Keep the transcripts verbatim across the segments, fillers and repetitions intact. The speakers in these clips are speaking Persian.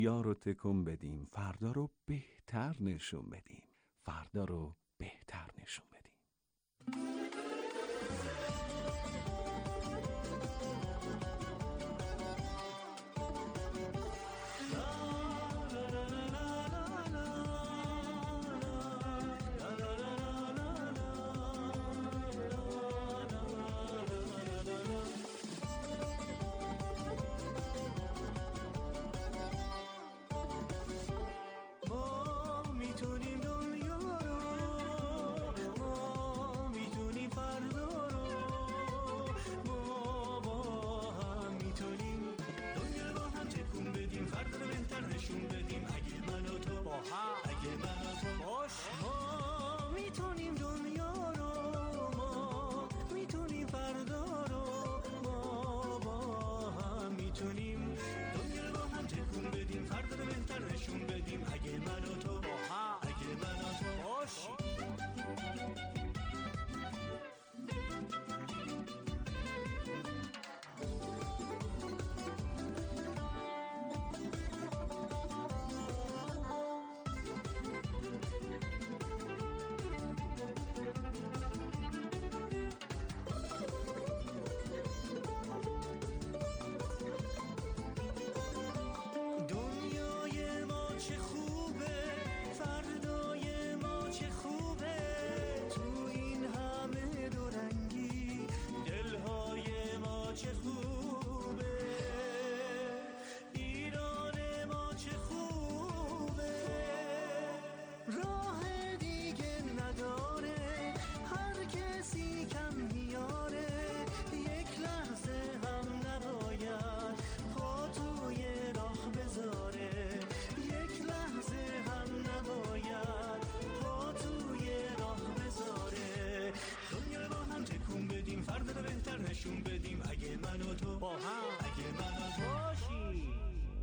یا رو تکون بدیم، فردا رو بهتر نشون بدیم، فردا رو بهتر نشون بدیم. نشون بدیم اگه من و تو با هم، اگه من و تو باشیم.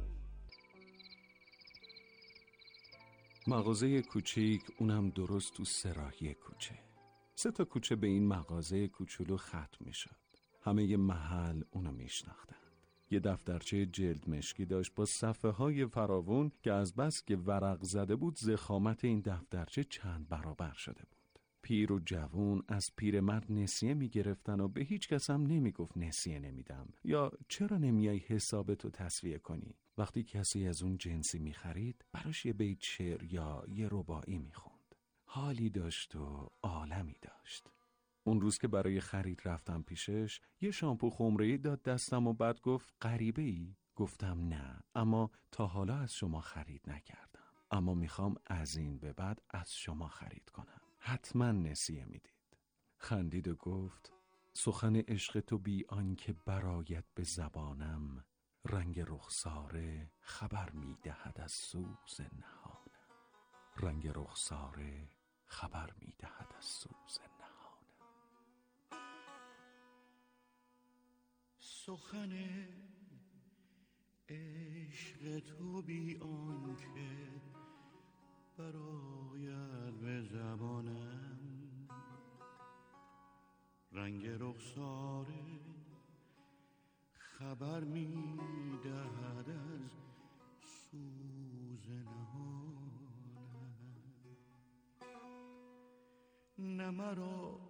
مغازه کوچیک، اونم درست تو سراحی کوچه. سه تا کوچه به این مغازه کوچولو ختم می شد. همه ی محل اونو می شناختند. یه دفترچه جلد مشکی داشت با صفحه های فراوون که از بس که ورق زده بود زخامت این دفترچه چند برابر شده بود. پیر و جوون از پیرمرد نسیه می گرفتن و به هیچ کس هم نمی گفت نسیه نمیدم یا چرا نمیای حسابتو تسویه کنی. وقتی کسی از اون جنسی می خرید براش یه بیت شعر یا یه رباعی می خوند. حالی داشت و عالمی داشت. اون روز که برای خرید رفتم پیشش یه شامپو خمره‌ای داد دستم و بعد گفت غریبه ای؟ گفتم نه، اما تا حالا از شما خرید نکردم، اما میخوام از این به بعد از شما خرید کنم، حتما نسیه میدید. خندید و گفت سخن عشق تو بی آن که برآید به زبانم، رنگ رخساره خبر میدهد از سوز نهانم. رنگ رخساره خبر میدهد از سوز نهانم. سخن عشق تو بی آن که برآید به زبانم، رنگ رخساره خبر می دهد از سوز نهانم. نه مرا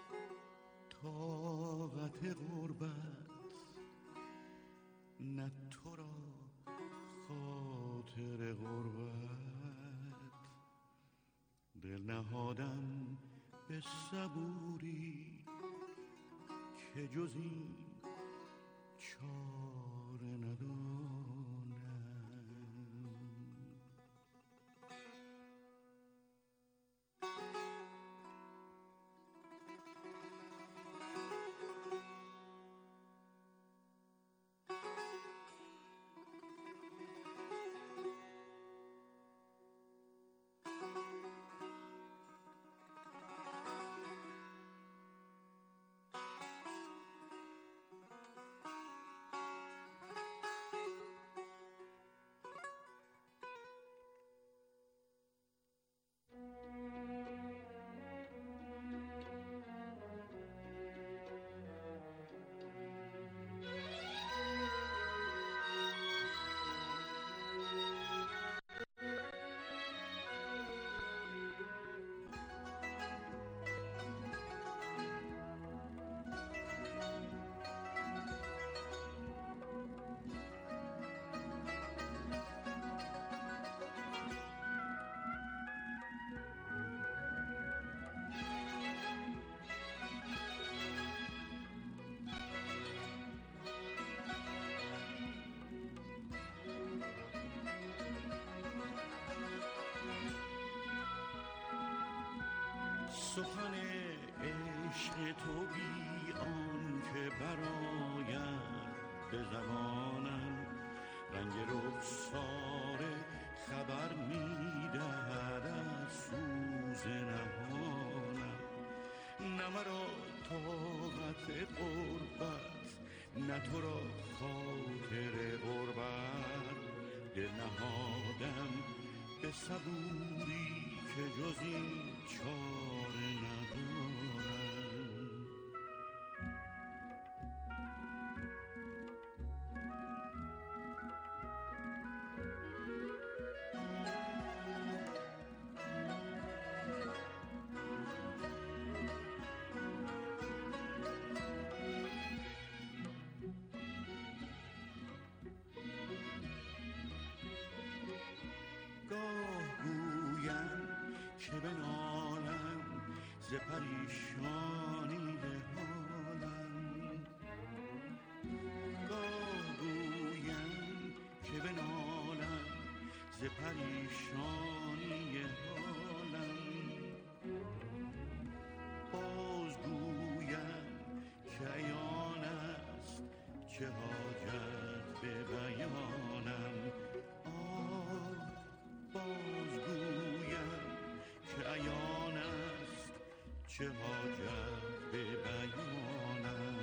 طاقت غربت، نه تو را خاطر غربت، دل نهادم به صبوری که جز این چاره ندانم. سخن عشق تو بی آن که براید به زبانم، رنگ رخسار خبر می‌دهد از سوز نهانم. نه مرا طاقت غربت، نه تو را خاطر غربت، دل نهادم به صبوری که جز این چاره ندارم. گاه گویم که بنالم ز پریشانی حالم، گاه گویم که بنالم ز پریشانی حالم، باز گویم که عیان است چه حاجت به بیانم. عیان است چه حاجت به بیانم.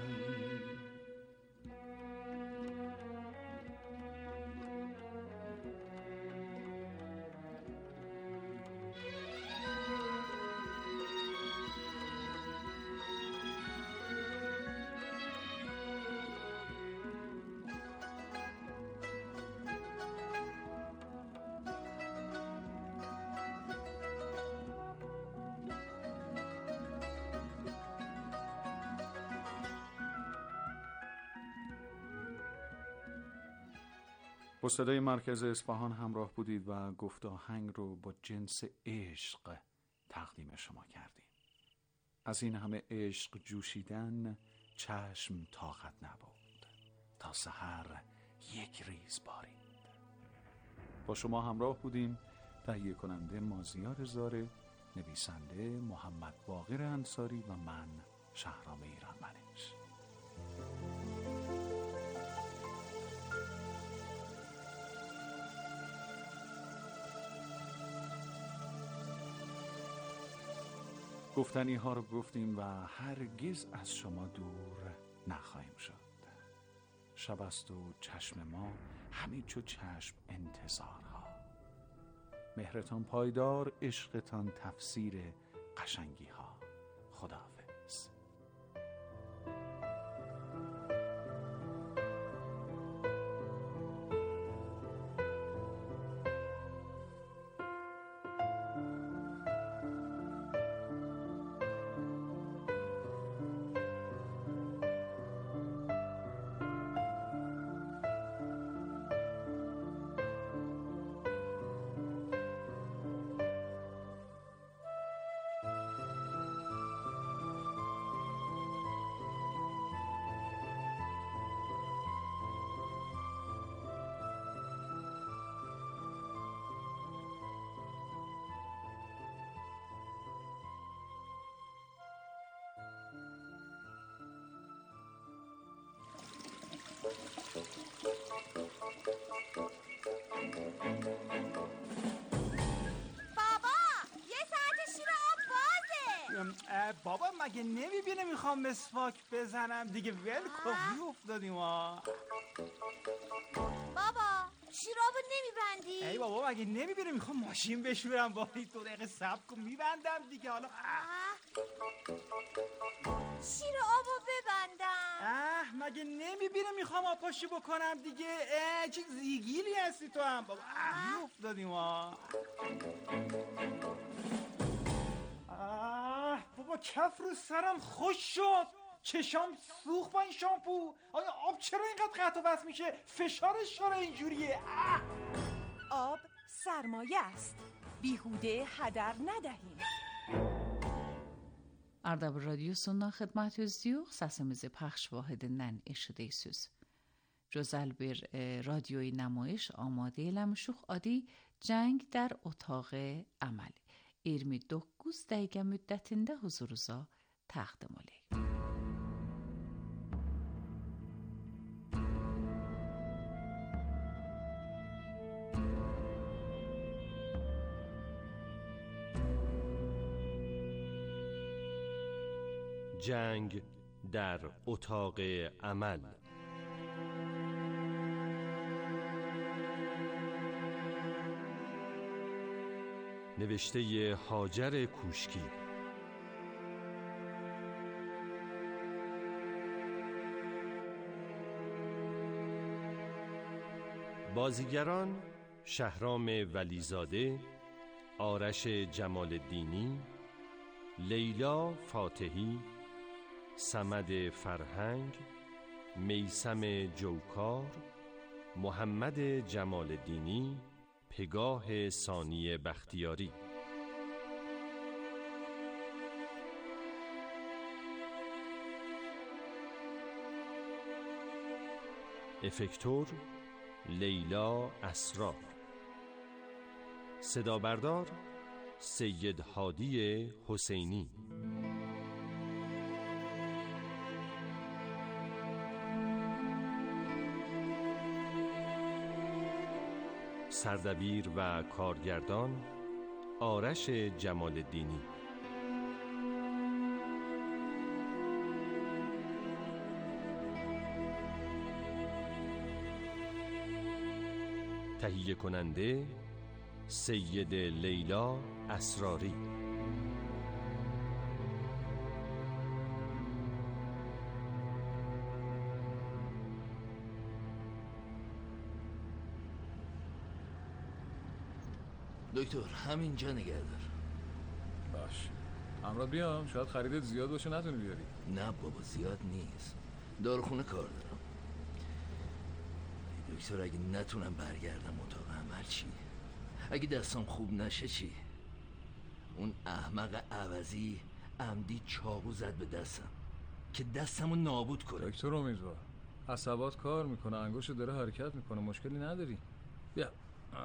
با صدای مرکز اصفهان همراه بودید و گفت آهنگ رو با جنس عشق تقدیم شما کردیم. از این همه عشق جوشیدن چشم طاقت نبود، تا سحر یک ریز بارید. با شما همراه بودیم تهیه کننده مازیار زاره، نویسنده محمد باقر انصاری و من شهرام ایرانمنش. گفتنی ها رو گفتیم و هرگز از شما دور نخواهیم شد. شب است و چشم ما همین چو چشم انتظارها. مهرتان پایدار، عشقتان تفسیر قشنگی ها. خداحافظ. بابا مگه نمیبینه میخوام مسواک بزنم دیگه، ول کن. افتادیم ها. بابا شیرابو نمیبندی؟ ای بابا مگه نمیبینه میخوام ماشین بشورم؟ بابا دو دقیقه صبر کن میبندم دیگه. حالا شیر آبو ببندم. اه مگه نمیبینه میخوام آبپاشی بکنم دیگه؟ اه چه زیگیلی هستی تو هم. بابا اه افتادیم ها. آه بابا کف رو سرم خوش شد، چشام سوخت با این شامپو. آیا آب چرا اینقدر قطع و بس میشه؟ فشارش چرا اینجوریه؟ آه. آب سرمایه است، بیهوده هدر ندهیم. Arda Radyosu'ndan xidmət ediyor. Səsimizi پخش vahiddən eşidirsiniz. Gözəl bir e, radyoyu namayiş آماده eləmişik. Adı Cəng در اتاق عمل. yirmi doqquz dəqiqə müddətində huzurunuza təqdim olək. جنگ در اتاق عمل. نوشته هاجر کوشکی. بازیگران: شهرام ولیزاده، آرش جمال الدینی، لیلا فاتحی، صمد فرهنگ، میثم جوکار، محمد جمال الدینی، پگاه ثانی بختیاری. افکتور: لیلا اسرار. صدا بردار: سید هادی حسینی. سردبیر و کارگردان: آرش جمال الدینی. تهیه کننده: سید لیلا اسراری. دکتر همینجا نگه دار. باش. همراه بیام؟ شاید خریدت زیاد باشه نتونی بیاری. نه بابا زیاد نیست. داروخونه کار دارم. دکتر اگه نتونم برگردم اتاق عمل چی؟ اگه دستم خوب نشه چی؟ اون احمق عوضی عمدی چاقو زد به دستم که دستمو نابود کنه. دکتر امیدوار عصبات کار میکنه، انگشت داره حرکت میکنه، مشکلی نداری. بیا.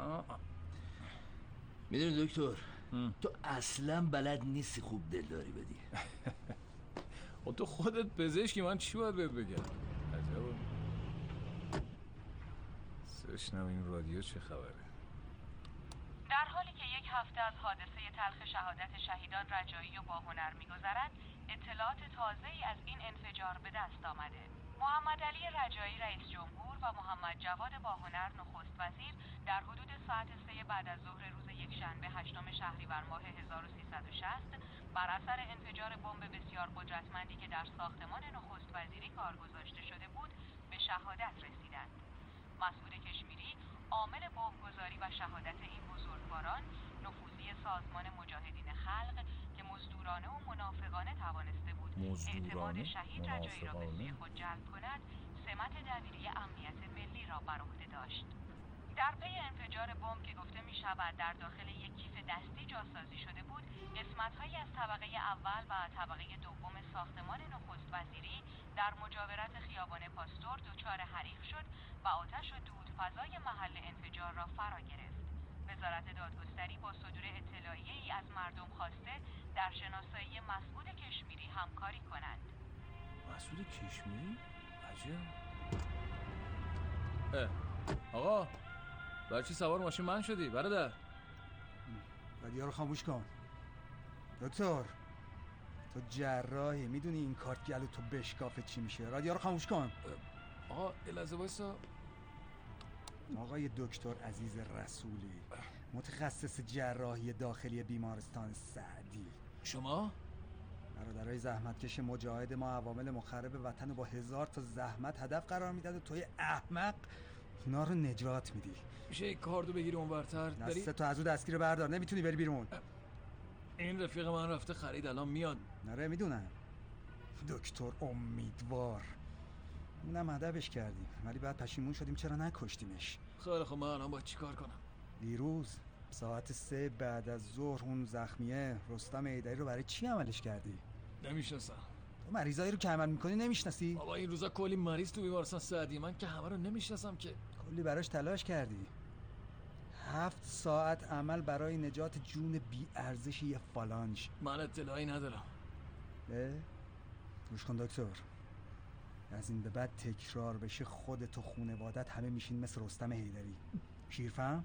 میدونی دکتر ام. تو اصلا بلد نیستی خوب دلداری بدی. و تو خودت پزشکی، من چی باید بهت بگم؟ عجبا. سشنم این رادیو چه خبره؟ در حالی که یک هفته از حادثه تلخ شهادت شهیدان رجایی و باهنر می‌گذرد، اطلاعات تازه‌ای از این انفجار به دست آمده. محمد علی رجایی رئیس جمهور و محمد جواد باهنر نخست وزیر در حدود ساعت سه بعد از ظهر روز یکشنبه هشتم شهریور ماه هزار و سیصد و شصت بر اثر انفجار بمب بسیار قدرتمندی که در ساختمان نخست وزیری کار گذاشته شده بود به شهادت رسیدند. مسعود کشمیری، عامل بمبگذاری و شهادت این بزرگواران، نفوذی سازمان مجاهدین خلق که مزدورانه و منافقانه توانسته بود اعتماد شهید رجایی را به سوی خود جلب کند، سمت دبیری امنیت ملی را بر عهده داشت. در پی انفجار بمب که گفته می شود در داخل یک کیف دستی جاسازی شده بود، قسمت‌هایی از طبقه اول و طبقه دوم ساختمان نخست وزیری در مجاورت خیابان پاستور دچار حریق شد و آتش و دود فضای محل انفجار را فرا گرفت. وزارت دادگستری با صدور اطلاعیه‌ای از مردم خواسته در شناسایی مسعود کشمیری همکاری کنند. مسعود کشمیری؟ عجب. اه آقا برای چی سوار ماشین من شدی برادر؟ رادیو رو خاموش کن. دکتر تو جراحی، میدونی این کارت گلو تو بشکافه چی میشه. رادیو رو خاموش کن. آقا الازه وایسا. آقای دکتر عزیز رسولی، متخصص جراحی داخلی بیمارستان سعدی. شما؟ برادرای زحمتکش مجاهد ما عوامل مخرب وطن رو با هزار تا زحمت هدف قرار میدن و توی احمق اونا رو نجات میدی. میشه یک کاردو بگیری اونورتر؟ دسته تو از او دستگیر بردار، نمیتونی بری بیرون. این رفیق من رفته خرید، الان میاد. نره میدونم. دکتر امیدوار، اونم هدفش کردیم ولی بعد پشیمون شدیم چرا نکشتیمش. خیلی خب من الان باید چی کار کنم؟ دیروز ساعت سه بعد از ظهر اون زخمیه رستم ایدری رو برای چی عملش کردی؟ نمیشناسم. تو مریضایی رو که عمل میکنی نمیشناسی؟ بابا این روزا کلی مریض تو بیمارستان سعدی، من که همه رو نمیشناسم که. کلی براش تلاش کردی، هفت ساعت عمل برای نجات جون بی ارزش یه فالانج. من اطلاعی ندارم. اه؟ گوش کن دکتر، از این به بعد تکرار بشه خودت و خونوادت همه میشین مثل رستم حیدری. شیرفهم؟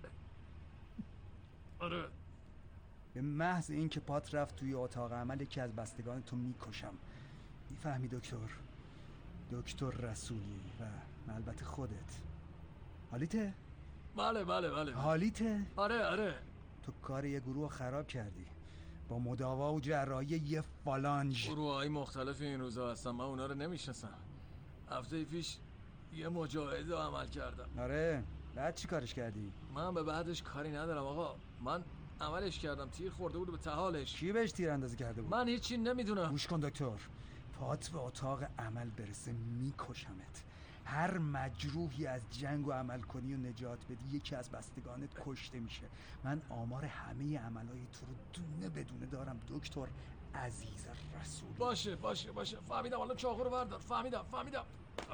آره. به محض این که پات رفت توی اتاق عمل یکی از بستگان تو میکشم. میفهمی دکتر؟ دکتر رسولی و البته خودت. حالیته؟ بله بله بله. حالیته؟ آره آره. تو کار یه گروه خراب کردی با مداوا و جراحی یه فالانج. گروه‌های مختلف این روزا هستن، من اونا رو نمیشناسم. هفته پیش یه مجاهده عمل کردم. آره، بعد چی کارش کردی؟ من به بعدش کاری ندارم آقا. من عملش کردم، تیر خورده بود به طحالش. کی بهش تیر اندازی کرده بود؟ من هیچی نمیدونم. گوش کن دکتر، پات به اتاق عمل برسه میکشمت. هر مجروحی از جنگ و عمل کنی و نجات بدی یکی از بستگانت کشته میشه. من آمار همه عملهای تو رو دونه بدونه دارم دکتر عزیز رسولی. باشه باشه باشه فهمیدم. حالا چاقو رو بردار. فهمیدم فهمیدم.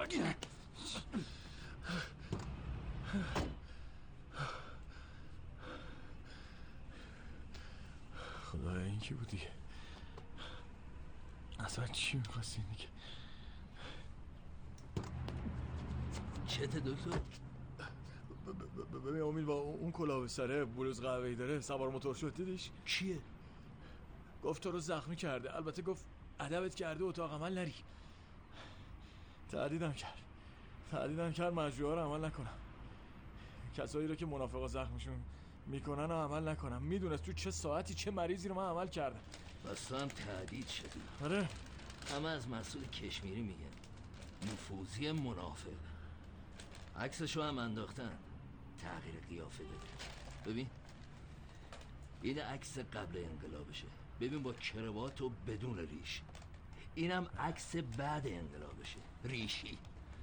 خدایا این کی بودی؟ اصلا چی میخواستی دیگه؟ چته دکتر؟ ببین امید با اون کلاه به سره بلوز قهوه‌ای داره سوار موتور شد دیدیش؟ کیه؟ گفت تو رو زخمی کرده. البته گفت ادبت کرده اتاق عمل نری. تهدیدم کرد تهدیدم کرد مجروحا رو عمل نکنم، کسایی رو که منافقا زخمشون میکنن و عمل نکنم. میدونست تو چه ساعتی چه مریضی رو من عمل کردم. بس هم تهدید شدی؟ آره. همه از مسئول کشمیری میگن نفوذی منافق. عکسشو هم انداختن، تغییر قیافه داده. ببین این عکس قبل انقلابشه، ببین با کروات و بدون ریش. اینم عکس بعد انقلابشه، ریشی.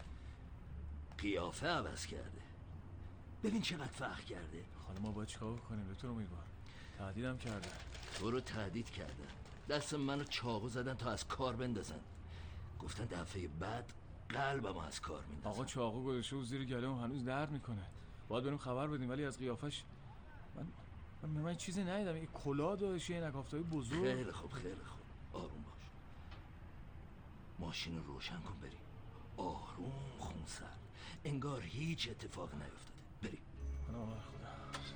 قیافه عوض کرده، ببین چقدر فخر کرده. خانم ما باید چیکار کنیم دکتر امیدوار؟ تهدیدم کردن. تو رو تهدید کردن، دست منو چاقو زدن تا از کار بندازن. گفتن دفعه بعد قلبمو از کار میندازن. آقا چاقو گذاشته و زیر گله‌م هنوز درد میکنه. باید بریم خبر بدیم، ولی از قیافش من من, من چیزی ندیدم. این کلاه داشت، این نکافتای بزرگ. خیلی خوب خیلی خوب، آروم باش. ماشین رو روشن کن بریم. آروم خونسرد، انگار هیچ اتفاق نیفتاده. بریم. خدا خدا.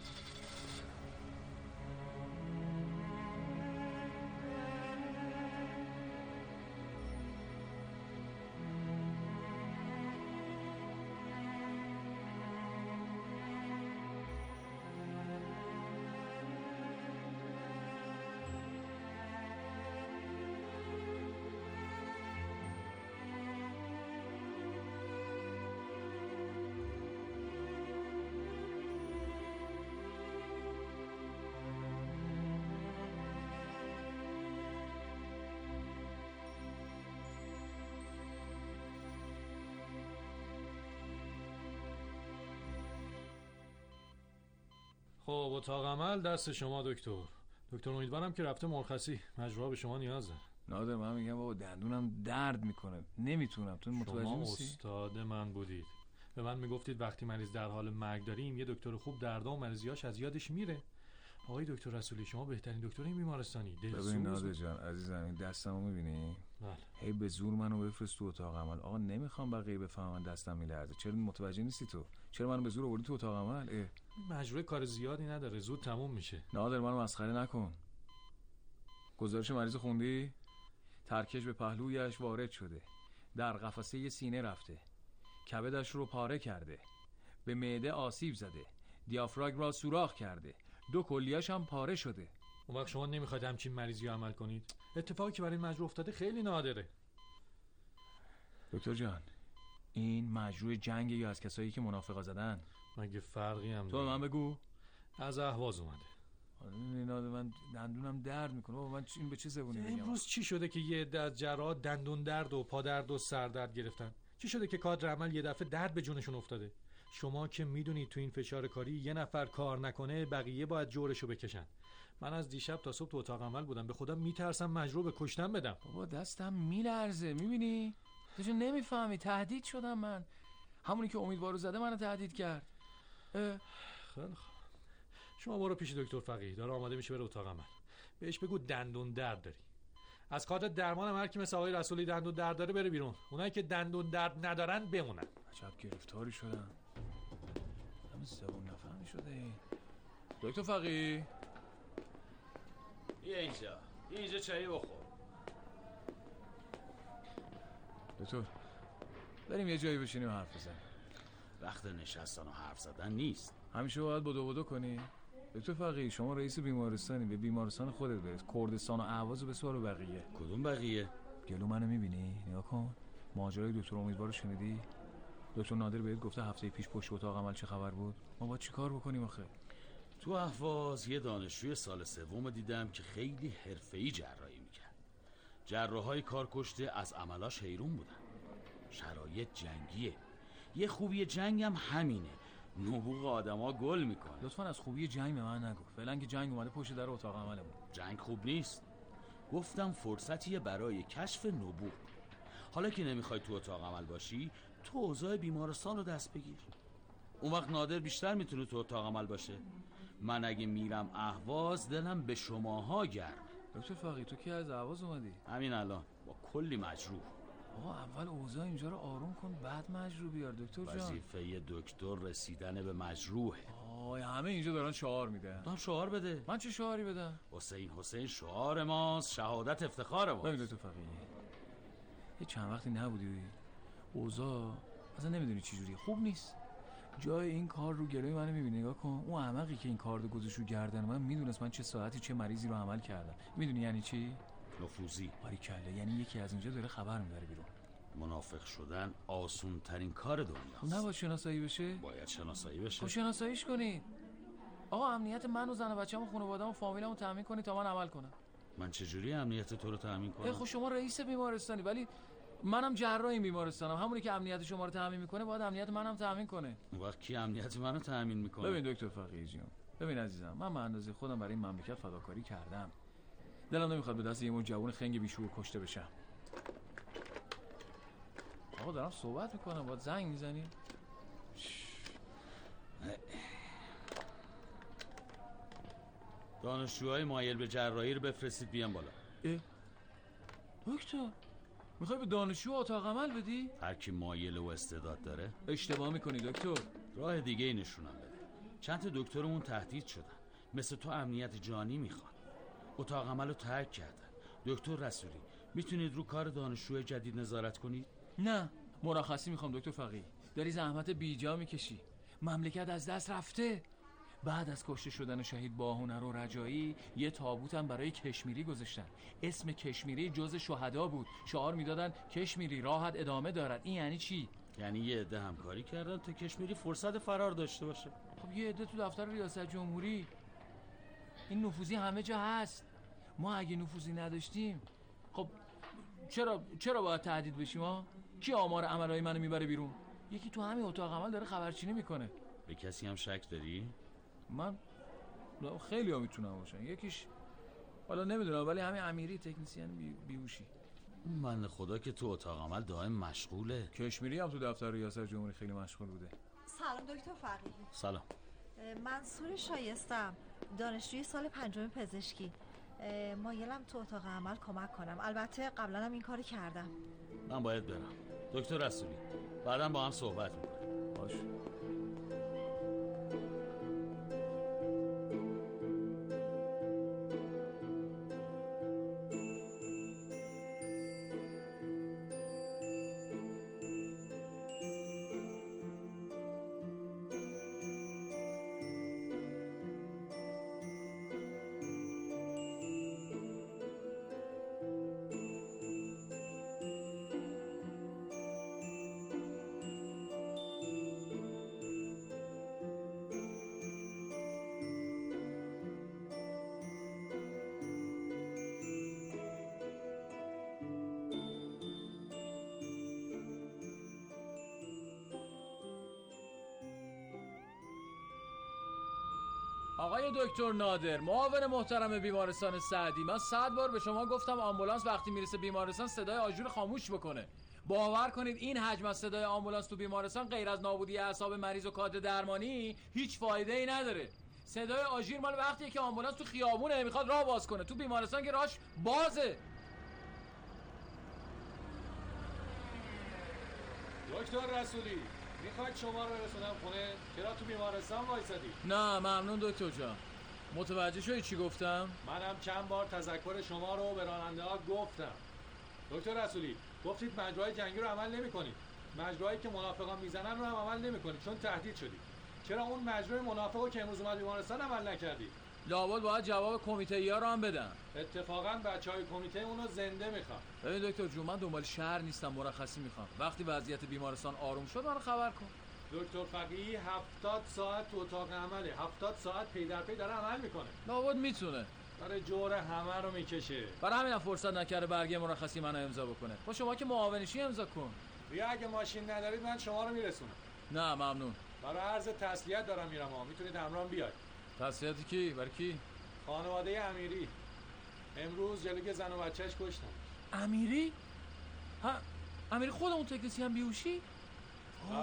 خب اتاق عمل دست شما دکتر. دکتر امیدوارم که رفته مرخصی، مجروحا به شما نیاز دارن. نادر من میگم بابا دندونم درد میکنه، نمیتونم. تو متوجه نیستی؟ شما استاد من بودید، به من میگفتید وقتی مریض در حال مرگ داریم یه دکتر خوب دردا و مریضیاش از یادش میره. آقای دکتر رسولی شما بهترین دکتر این بیمارستانی. ببین نادر جان عزیزم این دستمو میبینی؟ بله. هی به زور منو بفرست تو اتاق عمل. آقا نمیخوام بقیه بفهمن دستم میلرزه. چرا متوجه نیستی تو؟ چرا منو به زور آوردی تو اتاق عمل؟ مجروح کار زیادی نداره، زود تموم میشه. نادر منو مسخره نکن. گزارش مریض خوندی؟ ترکش به پهلویش وارد شده، در قفسه سینه رفته، کبدش رو پاره کرده، به معده آسیب زده، دیافراگم را سوراخ کرده، دو کلیه‌اش هم پاره شده. اون وقت شما نمیخواید همچین مریضی رو عمل کنید؟ اتفاقی که برای این مجروح افتاده خیلی نادره. دکتر جان این مجروح جنگ یا از کسایی که منافقا زدن؟ مگه فرقی هم تو به من بگو. از اهواز اومده. من دندونم درد میکنه. من این به چه زبونی بگم؟ امروز چی شده که یه عده از جراح دندون درد و پا درد و سر درد گرفتن؟ چی شده که کادر عمل یه دفعه درد به جونشون افتاده؟ شما که میدونید تو این فشار کاری یه نفر کار نکنه بقیه باید جورشو بکشن. من از دیشب تا صبح تو اتاق عمل بودم، به خودم میترسم مجروح به کشتن بدم. بابا دستم میلرزه، میبینی؟ تو چون نمیفهمی تهدید شدم من. همونی که امیدوارو زده منو تهدید کرد. خیلی خوب. شما برو پیش دکتر فقیه، داره آماده میشه بره اتاق عمل. بهش بگو دندون درد داری. از کادر درمانم هر کی مثل آقای رسولی دندون درد داره بره بیرون. اونایی که دندون درد ندارن بمونن. عجب گرفتاری شدم. همین زبون نفهمی شده. دکتر فقیه بیا اینجا. بیا اینجا چایی بخور. دکتر بریم یه جایی بشینیم حرف بزنیم. وقت نشستن و حرف زدن نیست. همیشه باید بدو بدو کنی. دکتر فقیه شما رئیس بیمارستانی، به بیمارستان خودت برس. کردستان و اهواز بسوار و بقیه. کدوم بقیه؟ گلو منو میبینی؟ نگاه کن. ماجرای دکتر امیدوار رو شنیدی؟ دکتر نادر بهت گفته هفته پیش پشت اتاق عمل چه خبر بود؟ ما باید چیکار بکنیم آخه؟ تو اهواز یه دانشجوی سال سوم دیدم که خیلی حرفه‌ای جراحی میکرد. جراحای کار کشته از عملاش حیرون بودن. شرایط جنگیه. یه خوبی جنگ هم همینه، نبوغ آدما گل میکنه. لطفاً از خوبی جنگ به من نگو. فعلا که جنگ اومده پشت در اتاق عملمون. جنگ خوب نیست. گفتم فرصتیه برای کشف نبوغ. حالا که نمیخوای تو اتاق عمل باشی، تو اوضاع بیمارستان رو دست بگیر. اون وقت نادر بیشتر میتونه تو اتاق عمل باشه. من اگه میرم اهواز دلم به شماها گرم. دکتر فقیه تو کی از اهواز اومدی؟ همین الان با کلی مجروح. آقا اول اوضاع اینجا رو آروم کن بعد مجروح بیار دکتر جان. وظیفه دکتر رسیدن به مجروحه. آی همه اینجا دارن شعار میدن. تو هم شعار بده. من چه شعاری بدم؟ حسین حسین شعار ماست، شهادت افتخار ماست. ببین دکتر فقیه یه چند وقتی نبودی اوضاع اصلا نمیدونی چی جوریه، خوب نیست. جای این کار رو گلوی منو میبینی، نگاه کن. اون احمقی که این کار رو گذاشت رو گردن من میدونست من چه ساعتی چه مریضی رو عمل کردم. میدونی یعنی چی؟ نفوذی. باریکلا، یعنی یکی از اینجا داره خبر میبره بیرون. منافق شدن آسون ترین کار دنیاست. نباید شناسایی بشه؟ باید شناسایی بشه. خب شناساییش کنید. آقا امنیت من و زن و بچه‌م و خانواده‌ام و فامیلمو تامین کنید تا من عمل کنم. من چجوری امنیت تو رو تامین کنم؟ خب شما رئیس بیمارستانی ولی منم جراح این بیمارستانم. همونی که امنیت شما رو تامین میکنه باید امنیت منم تامین کنه. اون وقت کی امنیت منو تامین میکنه؟ ببین دکتر فقیه جون، ببین عزیزم، من به اندازه خودم برای این مملکت فداکاری کردم. دلم نمیخواد به دست یه مون جوون خنگ بیشعور کشته بشم. آقا دارم صحبت میکنم باید زنگ میزنی؟ دانشجوهای مایل به جراحی رو بفرستید بیان بالا. اه؟ دکتر میخوای به دانشجو اتاق عمل بدی؟ هر کی مایل و استعداد داره. اشتباه میکنی دکتر. راه دیگه ای نشونم بده. چند تا دکترمون تهدید شدن، مثل تو امنیت جانی میخوان. اتاق عمل رو ترک کردن. دکتر رسولی میتونید رو کار دانشجوی جدید نظارت کنید؟ نه مرخصی میخوام دکتر فقیه. داری زحمت بیجا میکشی. مملکت از دست رفته. بعد از کشته شدن شهید باهنر و رجایی یه تابوتم برای کشمیری گذاشتن. اسم کشمیری جز شهدا بود. شعار میدادن کشمیری راحت ادامه دارد. این یعنی چی؟ یعنی یه عده همکاری کردن تا کشمیری فرصت فرار داشته باشه. خب یه عده تو دفتر ریاست جمهوری. این نفوذی همه جا هست. ما اگه نفوذی نداشتیم خب چرا چرا باید تهدید بشیم ها؟ کی آمار عملای منو میبره بیرون؟ یکی تو همین اتاق عمل داره خبرچینی میکنه. به کسی هم شک داری؟ من خیلی ها میتونم باشن. یکیش حالا نمیدونم ولی همین امیری تکنسین بی... بیوشی. من خدا که تو اتاق عمل دائم مشغوله. کشمیری هم تو دفتر ریاست جمهوری خیلی مشغول بوده. سلام دکتر فقیه. سلام. منصور شایستم، دانشجوی سال پنجم پزشکی. مایلم تو اتاق عمل کمک کنم. البته قبلا هم این کاری کردم. من باید برم. دکتر رسولی بعداً با هم صحبت میکنیم. باشه. آقای دکتر نادر، معاون محترم بیمارستان سعدی، من صد بار به شما گفتم آمبولانس وقتی میرسه بیمارستان صدای آژور خاموش بکنه. باور کنید این حجم از صدای آمبولانس تو بیمارستان غیر از نابودی اعصاب مریض و کادر درمانی هیچ فایده ای نداره. صدای آژیر مال وقتیه که آمبولانس تو خیابونه میخواد راه باز کنه. تو بیمارستان که راهش بازه. دکتر رسولی، میخواید شما رو برسونم خونه؟ چرا تو بیمارستان وایسادی؟ نه ممنون دکتر جان. متوجه شدی چی گفتم؟ منم چند بار تذکر شما رو به راننده ها گفتم. دکتر رسولی، گفتید مجراهای جنگی رو عمل نمی‌کنید. مجراهایی که منافقان میزنن رو هم عمل نمی‌کنید چون تهدید شدید. چرا اون مجرای منافقو که امروز اومد بیمارستان عمل نکردید؟ لابد باید جواب کمیته‌ای‌ها رو هم بدم. اتفاقا بچهای کمیته اونو زنده میخوام. ببین دکتر جون، من دنبال شهر نیستم، مرخصی میخوام. وقتی وضعیت بیمارستان آروم شد منو خبر کن. دکتر فقیهی هفتاد ساعت تو اتاق عمله، هفتاد ساعت پی در پی داره عمل میکنه. لابد میتونه. داره جور همه رو میکشه. برای همین فرصت نکرده برگه مرخصی منو امضا بکنه. با شما که معاونشی امضا کن. بیا اگه ماشین ندارید من شما رو میرسونم. نه ممنون. برای عرض تسلیت دارم میرم ها. میتونید همراهم بیاید. تسلیتی کی؟ برای کی؟ خانواده امیری. امروز جلوی زن و بچه‌اش کشتن. امیری؟ ها امیری خودمون تکنسی هم بیهوشی؟ وای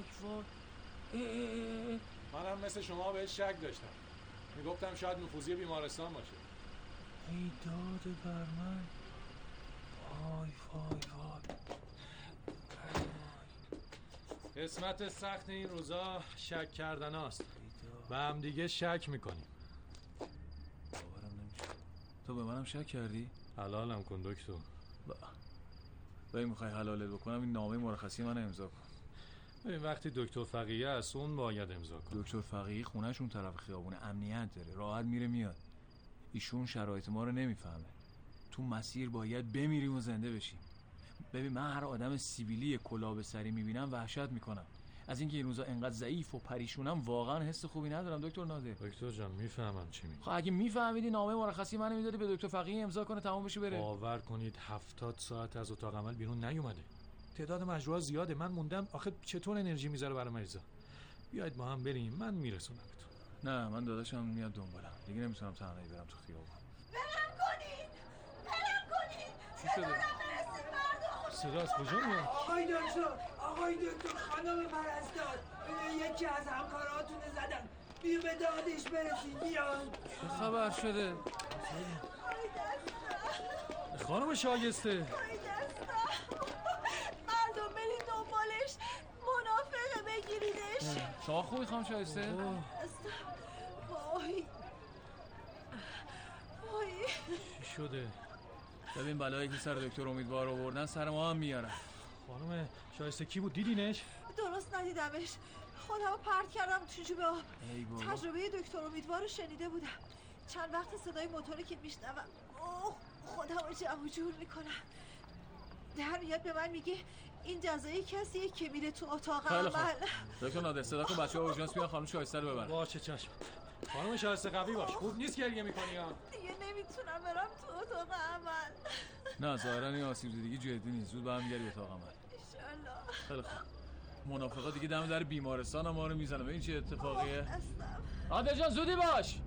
وای. منم مثل شما بهش شک داشتم. میگفتم شاید نفوذی بیمارستان باشه. ای داد بر من. وای وای وای. قسمت سخت این روزا شک کردن هاست. به هم دیگه شک میکنیم. باورم نمیشه. تو به منم شک کردی؟ حلالم کن دکتر. با با این میخوای حلالت بکنم این نامه مرخصی من امضا کن. ببین وقتی دکتر فقیه است اون باید امضا کن. دکتر فقیه خونه‌ش اون طرف خیابونه، امنیت داره، راحت میره میاد. ایشون شرایط ما رو نمیفهمه. تو مسیر باید بمیریم و زنده بشیم. ببین من هر آدم سیبیلی کلاه به سری میبینم وحشت میکنم. از اینکه این روزا انقدر ضعیف و پریشونم واقعا حس خوبی ندارم دکتر نادر. دکتر جان میفهمم چی میگی. خب اگه میفهمیدی نامه مرخصی منو میدادی به دکتر فقیه امضا کنه تمام بشه بره. باور کنید هفتاد ساعت از اتاق عمل بیرون نیومده. تعداد مجروحا زیاده. من موندم آخه چطور انرژی میذاره برای مریضا. بیاید با هم بریم من میرسونمتون. نه من داداشم میاد دنبالم. دیگه نمیتونم تنهایی برم تو خیابون. برم کنین برم کنین. چی شده؟ صدا از کجا میاد؟ آقای دکتر آقای دکتر خانم پرستار یکی از همکاراتون زدن. بیا به دادش برسید بیان. چه خبر شده؟ خانم شایسته مردم برید دنبالش، منافقه بگیریدش. شما خوبی خانم شایسته؟ وای وای چی شده؟ ببین بلایی که سر دکتر امیدوار آوردن سر ما هم میارن. خانم شایسته کی بود دیدینش؟ درست ندیدمش، خودم رو پرت کردم تو جوب آب. تجربه دکتر امیدوار رو شنیده بودم. چند وقت صدای موتوری که میشنوم اوه خودم رو جمع جور میکنم. در میاد به من میگه این جزایی کسیه که میره تو اتاق عمل. دکتر نادر صدا کن بچه‌ها اورژانس بیان خانم شایسته رو ببرن. باشه چشم. خانم شایسته قوی باش. خوب نیست گریه میکنی ها. دیگه نمیتونم برم تو اتاق عمل. نه ظاهرا این آسیب دیدگی جدی نیست. زود برمیگردی اتاق عمل. ان شاءالله. خیلی خوب. منافقا دیگه دم در بیمارستان ما رو میزنن. ببین چه اتفاقیه. نادر جان زودی باش.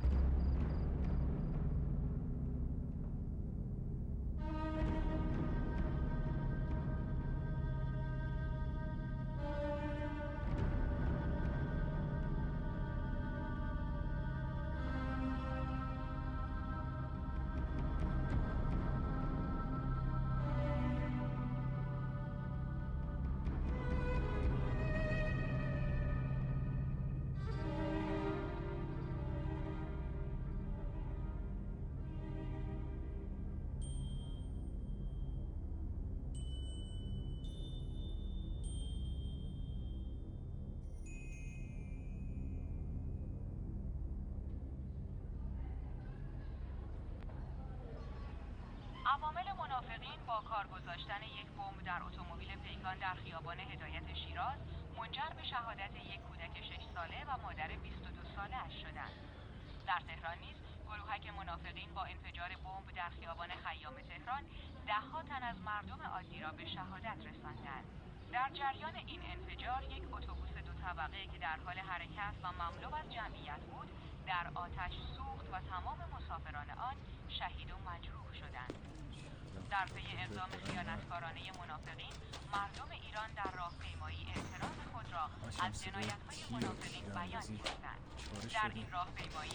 عوامل منافقین با کار گذاشتن یک بمب در اتومبیل پیکان در خیابان هدایت شیراز منجر به شهادت یک کودک شش ساله و مادر بیست و دو ساله اش شدند. در تهران نیز گروهک منافقین با انفجار بمب در خیابان خیام تهران ده‌ها تن از مردم عادی را به شهادت رساندند. در جریان این انفجار یک اتوبوس دو طبقه که در حال حرکت و مملو از جمعیت بود در آتش سوخت و تمام مسافران آن شهید و مجروح شدند. در پی اقدام خیانتکارانه منافقین، مردم ایران در راهپیمایی اعتراض خود را از جنایت‌های منافقین بیان کردند. در این راهپیمایی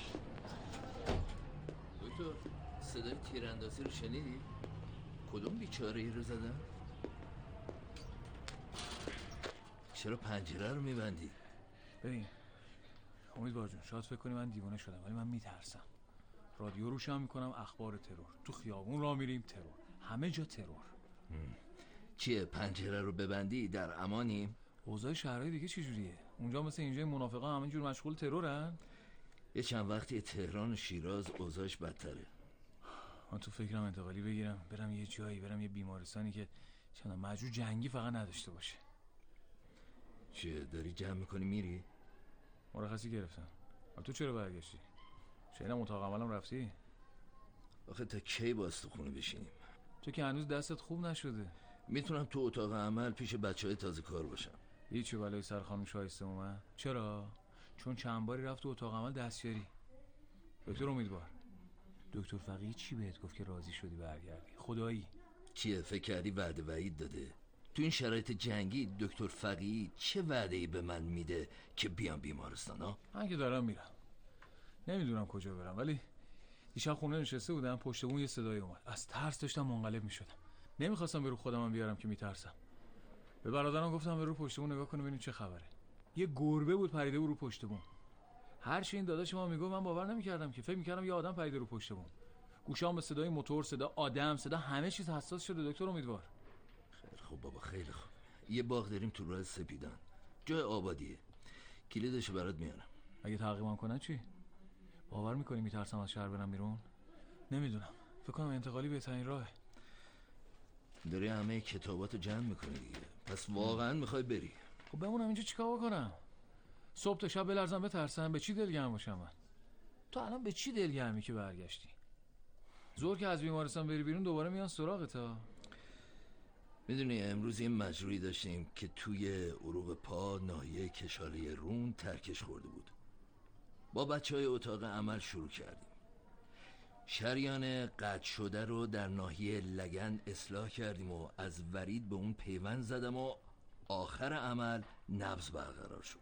دکتر، صدای تیراندازی رو شنیدی؟ کدوم بیچاره‌ای رو زدن؟ چرا پنجره رو میبندی؟ ببین امیدوار جون، شاید فکر کنی من دیوانه شدم ولی من میترسم. رادیو روشن میکنم، اخبار ترور، تو خیابون راه میریم ترور، همه جا ترور. چیه پنجره رو ببندی در امانیم؟ اوضاع شهرهای دیگه چجوریه؟ اونجا مثل اینجا منافقا همه جور مشغول ترورن؟ یه چند وقتی تهران و شیراز اوضاعش بدتره. من تو فکرم انتقالی بگیرم برم یه جایی، برم یه بیمارستانی که چند مجروح جنگی فقط نداشته باشه. چیه داری جمع میکنی میری؟ مرخصی گرفتم. تو چرا برگشتی؟ شنیدم اتاق عملم رفتی؟ آخه تا کی باز تو خونه بشینیم؟ تو که هنوز دستت خوب نشده. میتونم تو اتاق عمل پیش بچهای تازه کار باشم. هیچی بلای سر خانم شایسته اومد؟ چرا؟ چون چند باری رفت تو اتاق عمل دستیاری. دکتر امیدوار، دکتر فقیه چی بهت گفت که راضی شدی برگردی؟ خدایی چیه فکر کردی وعده وعید داده؟ تو این شرایط جنگی دکتر فقیه چه وعده‌ای به من میده که بیام بیمارستان ها؟ من که دارم میرم، نمیدونم کجا برم، ولی دیشب خونه نشسته بودم، پشت بون یه صدای اومد. از ترس داشتم منقلب میشدم. نمیخواستم به رو خودم بیارم که میترسم. به برادرم گفتم به رو پشت بون نگاه کنه ببینیم چه خبره. یه گربه بود پریده بود رو پشت بون. هر چی این داداش ما میگفت من باور نمیکردم، که فکر میکردم یه آدم پریده رو پشت بون. گوشام به صدای موتور، صدا آدم، صدا همه چیز حساس شده. دکتر امیدوار. خیلی خوب بابا، خیلی خوب. یه باغ داریم تو راه سپیدان، جای آبادیه. کلیدشو برات میارم. اگه تعقیبم کنن چی؟ باور میکنی میترسم از شهر برم بیرون؟ نمیدونم، فکر کنم انتقالی بهترین راهه. داری همه کتاباتو جمع میکنی دیگه، پس واقعا میخوای بری؟ خب بمونم اینجا چیکار بکنم؟ صبح تا شب بلرزم بترسم؟ به چی دلگرم باشم من؟ تو الان به چی دلگرمی که برگشتی؟ زور که از بیمارستان بری بیرون دوباره میان سراغت ها. میدونی امروز یه مجروحی داشتیم که توی عروق پا ناحیه کشاله رون ترکش خورده بود. با بچه های اتاق عمل شروع کردیم. شریان قطع شده رو در ناحیه لگن اصلاح کردیم و از ورید به اون پیوند زدم و آخر عمل نبض برقرار شد.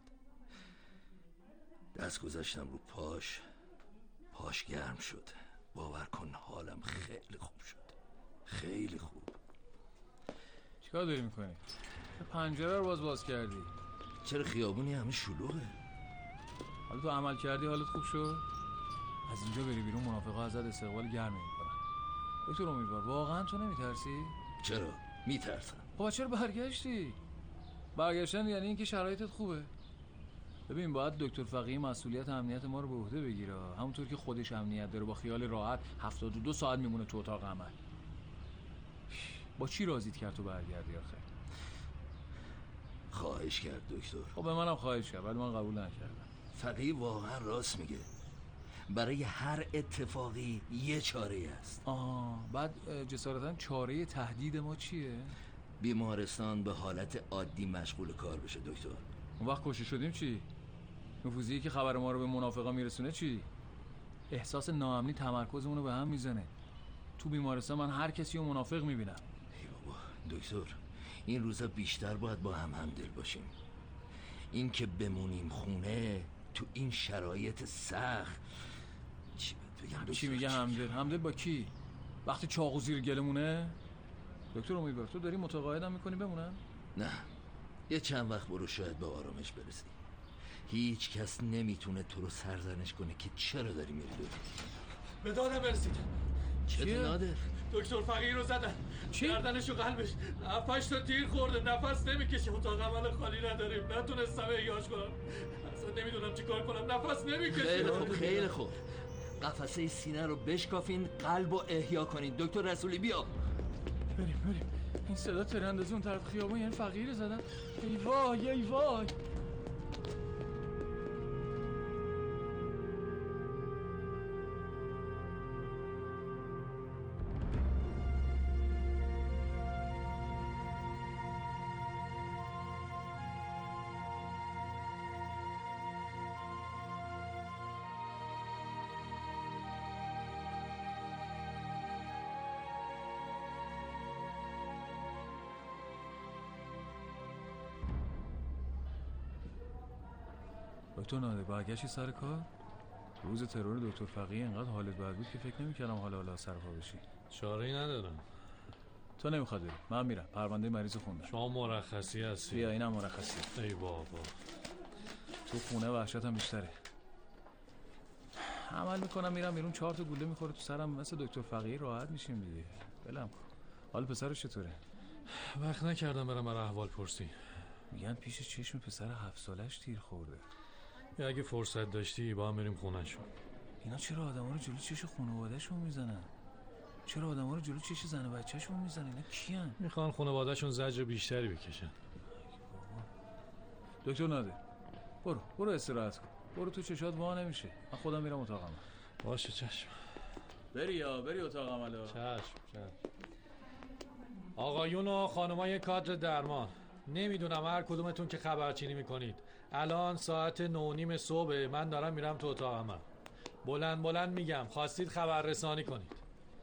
دست گذاشتم رو پاش، پاش گرم شد. باور کن حالم خیلی خوب شد، خیلی خوب. چیکار داری میکنی؟ پنجره رو باز باز کردی. چرا خیابونی همه شلوغه؟ حالا تو عمل کردی حالت خوب شد؟ از اینجا بری بیرون منافقا ازت استقبال گرمی میکنن. دکتر امیدوار، واقعا تو نمیترسی؟ چرا؟ میترسم. خب چرا برگشتی؟ برگشتن یعنی اینکه شرایطت خوبه. ببین باید دکتر فقیه مسئولیت امنیت ما رو به عهده بگیره، همونطور که خودش امنیت داره با خیال راحت هفتاد و دو ساعت میمونه تو اتاق عمل. با چی راضیت کرد تو برگردی آخه؟ خواهش کرد دکتر. خب به منم خواهش کرد ولی من قبول نکردم. فقیه واقعا راست میگه، برای هر اتفاقی یه چاره است. آه بعد جسارتا چاره تهدید ما چیه؟ بیمارستان به حالت عادی مشغول کار بشه دکتر. اون وقت کشته شدیم چی؟ نفوذی که خبر ما رو به منافقا میرسونه چی؟ احساس ناامنی تمرکزمون رو به هم میزنه. تو بیمارستان من هر کسی رو منافق میبینم. ای بابا دکتر، این روزا بیشتر باید با هم همدل باشیم. این که بمونیم خونه تو این شرایط سخت، چی بگم؟ چی میگه همدل؟ همدل با کی؟ وقتی چاقو زیر گلمونه؟ دکتر امیدوار تو داری متقاعدم میکنی بمونم؟ نه، یه چند وقت برو، شاید به آرامش برسی. هیچ کس نمیتونه تو رو سرزنش کنه که چرا داری میری دور. به دادم برسید. چه نادر؟ دکتر فقیه رو زدن. چی؟ گردنش و قلبش هفتش تا تیر خورده، نفس نمیکشه. اتاق عمل خالی نداریم، نتونستم احیاش کنم. اصلا نمیدونم چی کار کنم، نفس نمیکشه. خیلی خوب خیلی خوب، قفسه سینه رو بشکافین، قلب رو احیا کنین. دکتر رسولی بیا. بریم بریم. این صدا تراندازی اون طرف خیابون یعنی فقیه رو زدن. ای وای ای وای. دکتر نادر برگشتی سر کار؟ روز ترور دکتر فقیه اینقدر حالت بد بود که فکر نمی‌کردم حالا حالا سر پا بشی. چاره‌ای ندارم. تو نمیخواد بری، من میرم. پرونده مریض خوندم. شما مرخصی هستی. بیا اینم مرخصی. ای بابا. تو خونه وحشتم بیشتره. عمل میکنم میرم بیرون چهار تا گوله میخوره تو سرم مثل دکتر فقیه راحت میشیم دیگه. بلم کن. حال پسرش چطوره؟ وقت نکردم برم برای احوال پرسی. میگن پیش چشم پسر هفت سالش تیر خورده. یا اگه فرصت داشتی با هم بریم خونه‌شون. اینا چرا آدما رو جلو چش خانواده‌شون میزنن؟ چرا آدما رو جلو چش زن و بچه‌شون میزنن؟ اینا کیان؟ میخوان خانواده‌شون زجر بیشتری بکشن. دکتر نادر برو برو استراحت کن. برو تو چشات وا نمیشه. من خودم میرم اتاق عمل. باشه چشم. بری یا بری اتاق عمل. چشم چشم. آقایون و خانمای کادر درمان، نمیدونم هر کدومتون که خبرچینی میکنید، الان ساعت نه و نیم صبح، من دارم میرم تو اتاق عمل. بلند بلند میگم خواستید خبررسانی کنید.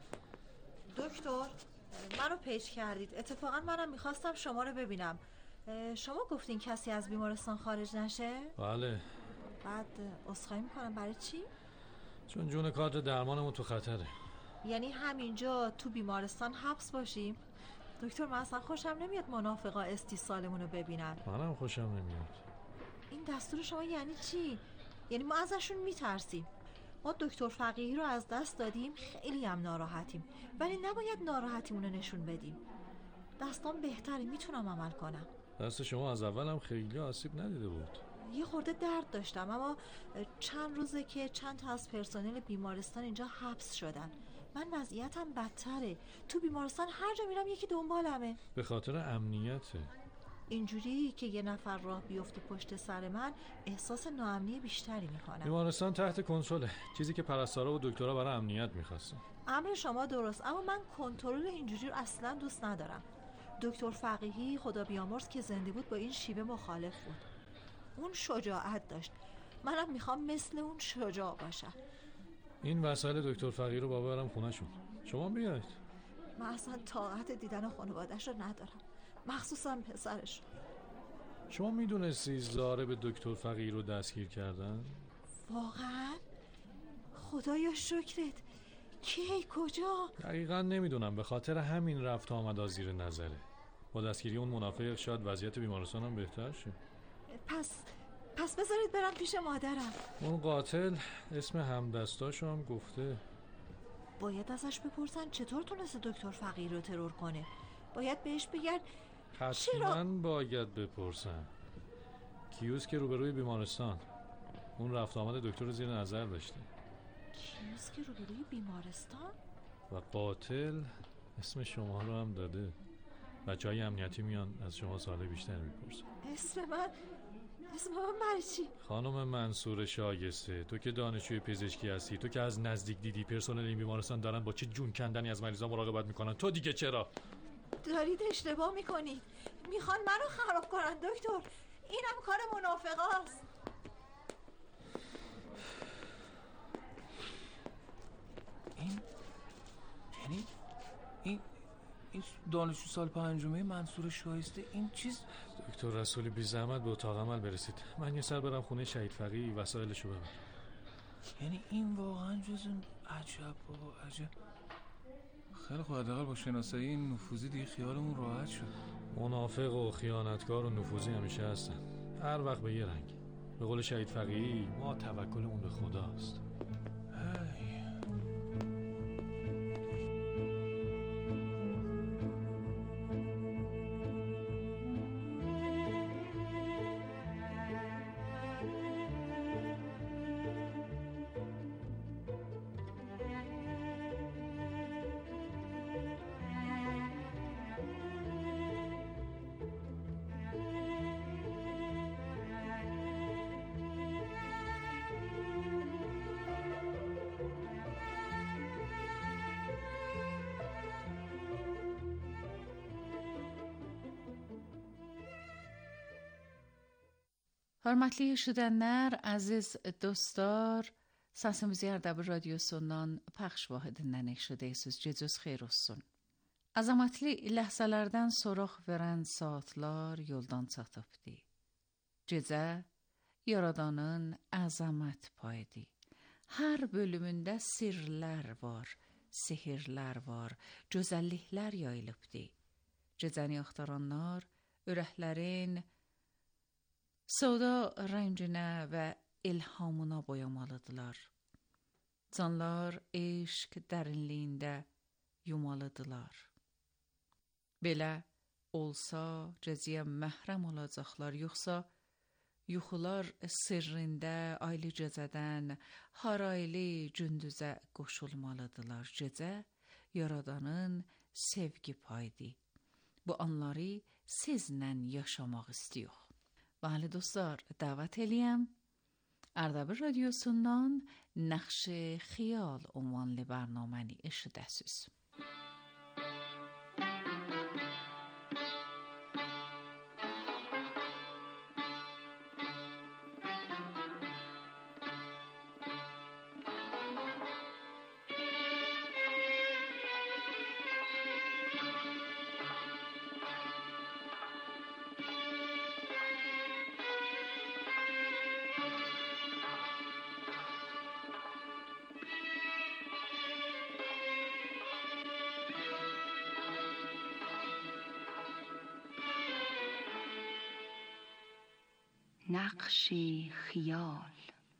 دکتر منو پیج کردید، اتفاقا منم میخواستم شما رو ببینم. شما گفتین کسی از بیمارستان خارج نشه؟ بله. بعد عذرخواهی میکنم برای چی؟ چون جون کادر درمانمون تو خطره. یعنی همینجا تو بیمارستان حبس باشیم؟ دکتر من اصلا خوشم نمیاد منافقا استیصالمون رو ببینن. منم خوشم نمیاد. این دستور شما یعنی چی؟ یعنی ما ازشون میترسیم. ما دکتر فقیهی رو از دست دادیم، خیلی هم ناراحتیم، ولی نباید ناراحتیمون رو نشون بدیم. دستام بهتره، میتونم عمل کنم. دست شما از اول هم خیلی آسیب ندیده بود. یه خورده درد داشتم، اما چند روزه که چند تا از پرسنل بیمارستان اینجا حبس شدن. من وضعیتم بدتره. تو بیمارستان هر جا میرم یکی دنبالمه. به خاطر امنیته. اینجوری که یه نفر راه بیفته پشت سر من احساس ناامنی بیشتری میکنم. بیمارستان تحت کنترله، چیزی که پرستارا و دکترها برای امنیت میخواستن. امر شما درست، اما من کنترل اینجوری رو اصلا دوست ندارم. دکتر فقیهی خدا بیامرز که زنده بود با این شیوه مخالف بود. اون شجاعت داشت. منم میخوام مثل اون شجاع باشم. این وسایل دکتر فقیه رو بابا برم خونه‌شون. شما بیاید. من اصلا طاقت دیدن خانواده‌اش رو ندارم، مخصوصا پسرش. شما میدونستی زاره به دکتر فقیه رو دستگیر کردن؟ واقعا؟ خدایا شکرت. کی؟ کجا؟ دقیقا نمیدونم، به خاطر همین رفت آمد زیر نظره. با دستگیری اون منافق شاید وضعیت بیمارستان هم بهتر شه. پس پس بذارید برم پیش مادرم. اون قاتل اسم همدستاشو هم گفته. باید ازش بپرسن چطور تونسته دکتر فقیه رو ترور کنه. باید بهش بگن. حتما چرا؟ باید بپرسن. کیوس که روبروی بیمارستان، اون رفت آمد دکتر رو زیر نظر داشته. کیوس که روبروی بیمارستان؟ و قاتل اسم شما رو هم داده. بچه‌های امنیتی میان از شما سوال بیشتر میپرسن. اسم من؟ اسم من برای چی؟ خانم منصور شایسته، تو که دانشجوی پزشکی هستی، تو که از نزدیک دیدی پرسنل این بیمارستان دارن با چه جون کندنی از مریضا مراقبت میکنن، تو دیگه چرا؟ دارید اشتباه میکنید. میخوان منو خراب کنن دکتر. اینم کار منافقاست. این یعنی این این دانشجو سال پنجمه منصور شایسته این چیز. دکتر رسولی بی زحمت به اتاق عمل برسید. من یه سر برم خونه شهید فقیه وسایلشو ببرم. یعنی این واقعا جز اون عجب بابا عجب. خیلی خوب، حداقل با شناسایی این نفوذی دیگه خیالمون راحت شد. منافق و خیانتکار و نفوذی همیشه هستن، هر وقت به یه رنگ. به قول شهید فقیه ما توکلمون به خداست. Hörmətli eşidənlər, əziz dostlar, səsimizi Ərdəbil radiosundan pəxş vahidindən eşidirsiniz. Gecəniz xeyir olsun. Əzəmətli ləhzələrdən soraq verən saatlar yoldan çatıbdı. Gecə Yaradanın əzəmət paydı. Hər bölümündə sirlər var, sehirlər var, gözəlliklər yayılıbdı. Gecəni axtaranlar ürəklərin savda rənginə və ilhamına boyamalıdılar. Canlar eşq dərinliyində yumalıdılar. Belə olsa gecəyə məhrəm olacaqlar, yoxsa yuxular sirrində aylı gecədən haraylı gündüzə qoşulmalıdılar. Gecə Yaradanın sevgi paydı. Bu anları sizlə yaşamaq istiyor. Bəli dostlar, dəvət eləyəm Ərdəbil radiosundan Nəqş Xiyal ünvanlı bərnaməni eşidəsiz. نقش خیال.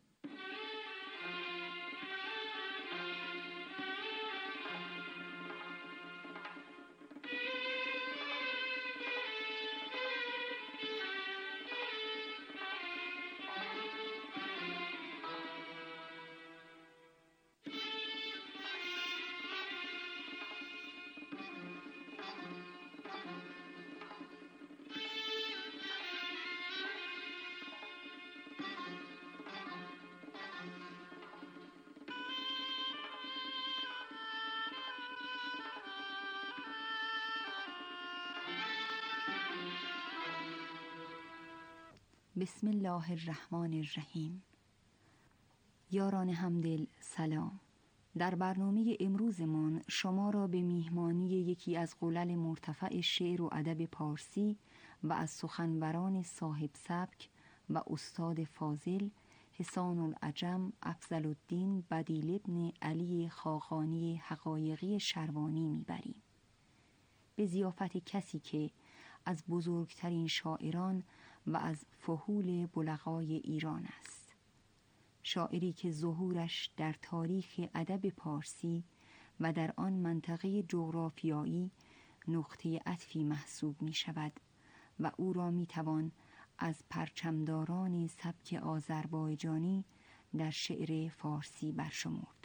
بسم الله الرحمن الرحیم. یاران همدل سلام. در برنامه امروزمان شما را به میهمانی یکی از قلل مرتفع شعر و ادب پارسی و از سخنوران صاحب سبک و استاد فاضل حسان العجم افضل الدین بدیل ابن علی خاقانی حقایقی شروانی میبریم. به ضیافت کسی که از بزرگترین شاعران و از فحول بلغای ایران است. شاعری که ظهورش در تاریخ ادب پارسی و در آن منطقه جغرافیایی نقطه عطفی محسوب می شود و او را می توان از پرچمداران سبک آذربایجانی در شعر فارسی برشمرد.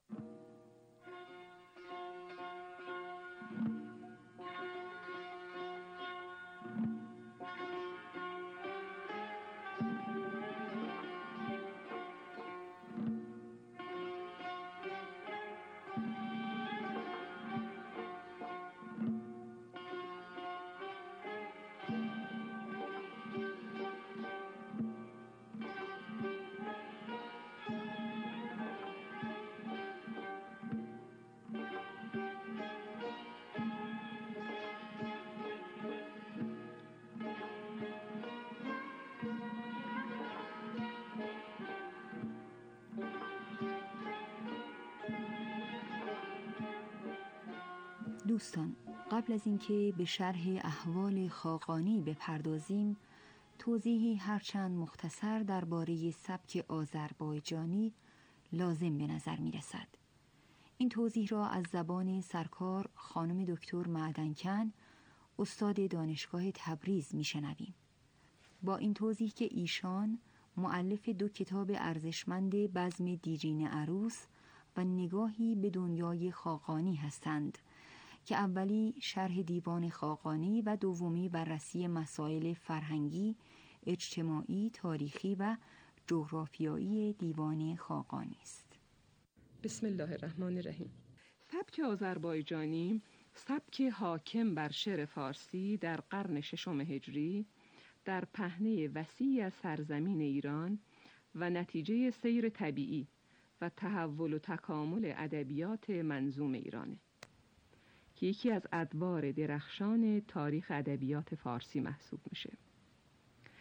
دوستان، قبل از اینکه به شرح احوال خاقانی بپردازیم، توضیحی هرچند مختصر درباره سبک آذربایجانی لازم به نظر می رسد. این توضیح را از زبان سرکار خانم دکتر معدنکن، استاد دانشگاه تبریز می شنویم. با این توضیح که ایشان مؤلف دو کتاب ارزشمند بزم دیرین عروس و نگاهی به دنیای خاقانی هستند که اولی شرح دیوان خاقانی و دومی بررسی مسائل فرهنگی، اجتماعی، تاریخی و جغرافیایی دیوان خاقانی است. بسم الله الرحمن الرحیم. سبک آذربایجانی سبک حاکم بر شعر فارسی در قرن ششم هجری در پهنه وسیعی از سرزمین ایران و نتیجه سیر طبیعی و تحول و تکامل ادبیات منظوم ایرانه که یکی از ادوار درخشان تاریخ ادبیات فارسی محسوب میشه.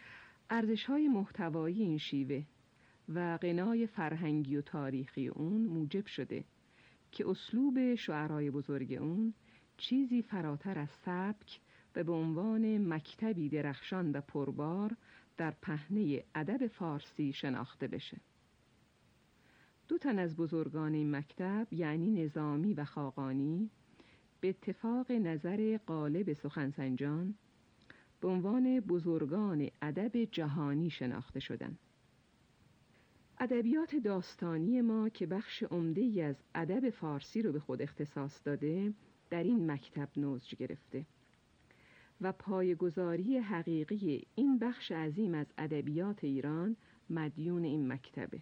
ارزش‌های محتوایی این شیوه و غنای فرهنگی و تاریخی اون موجب شده که اسلوب شعرای بزرگ اون چیزی فراتر از سبک و به عنوان مکتبی درخشان و پربار در پهنه ادب فارسی شناخته بشه. دو تن از بزرگان این مکتب یعنی نظامی و خاقانی به اتفاق نظر غالب سخنسنجان به عنوان بزرگان ادب جهانی شناخته شدند. ادبیات داستانی ما که بخش عمده‌ای از ادب فارسی رو به خود اختصاص داده در این مکتب نوژ گرفته و پایه‌گذاری حقیقی این بخش عظیم از ادبیات ایران مدیون این مکتبه.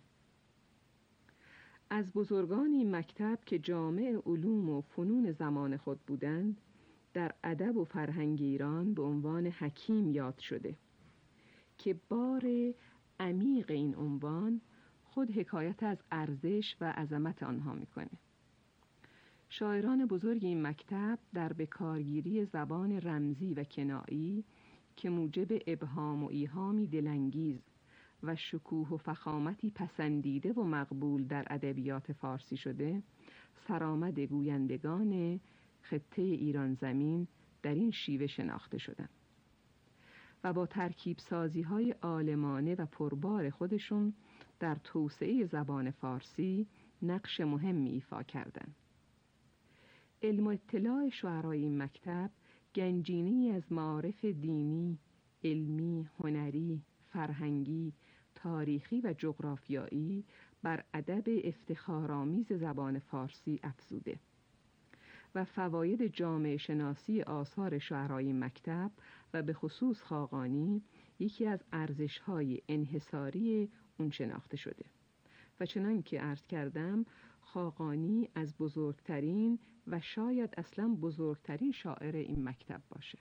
از بزرگان این مکتب که جامع علوم و فنون زمان خود بودند در ادب و فرهنگ ایران به عنوان حکیم یاد شده که بار عمیق این عنوان خود حکایت از ارزش و عظمت آنها میکنه. شاعران بزرگ این مکتب در بکارگیری زبان رمزی و کنایی که موجب ابهام و ایهامی دلانگیز و شکوه و فخامتی پسندیده و مقبول در ادبیات فارسی شده، سرآمد گویندگان خطه ایران زمین در این شیوه شناخته شدند و با ترکیب سازی های عالمانه و پربار خودشون در توسعه زبان فارسی نقش مهمی ایفا کردند. علم و اطلاع شعرای این مکتب گنجینه‌ای از معارف دینی، علمی، هنری، فرهنگی، تاریخی و جغرافیایی بر ادب افتخارآمیز زبان فارسی افزوده و فواید جامعه شناسی آثار شعرای مکتب و به خصوص خاقانی یکی از ارزش‌های انحصاری اون شناخته شده و چنان که عرض کردم خاقانی از بزرگترین و شاید اصلا بزرگترین شاعر این مکتب باشه.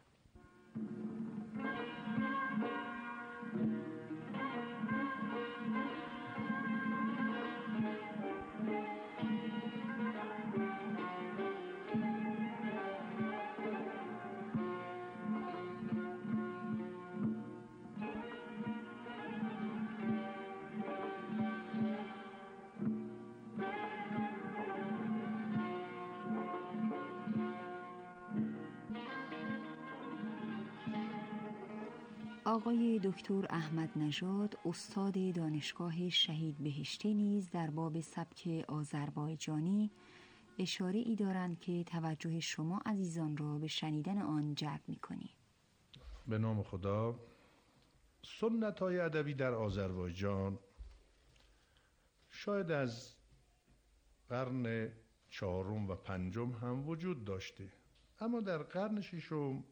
آقای دکتر احمد نژاد استاد دانشگاه شهید بهشتی نیز در باب سبک آذربایجانی اشاره ای دارند که توجه شما عزیزان را به شنیدن آن جلب می‌کنیم. به نام خدا. سنت‌های ادبی در آذربایجان شاید از قرن چهارم و پنجم هم وجود داشته، اما در قرن ششم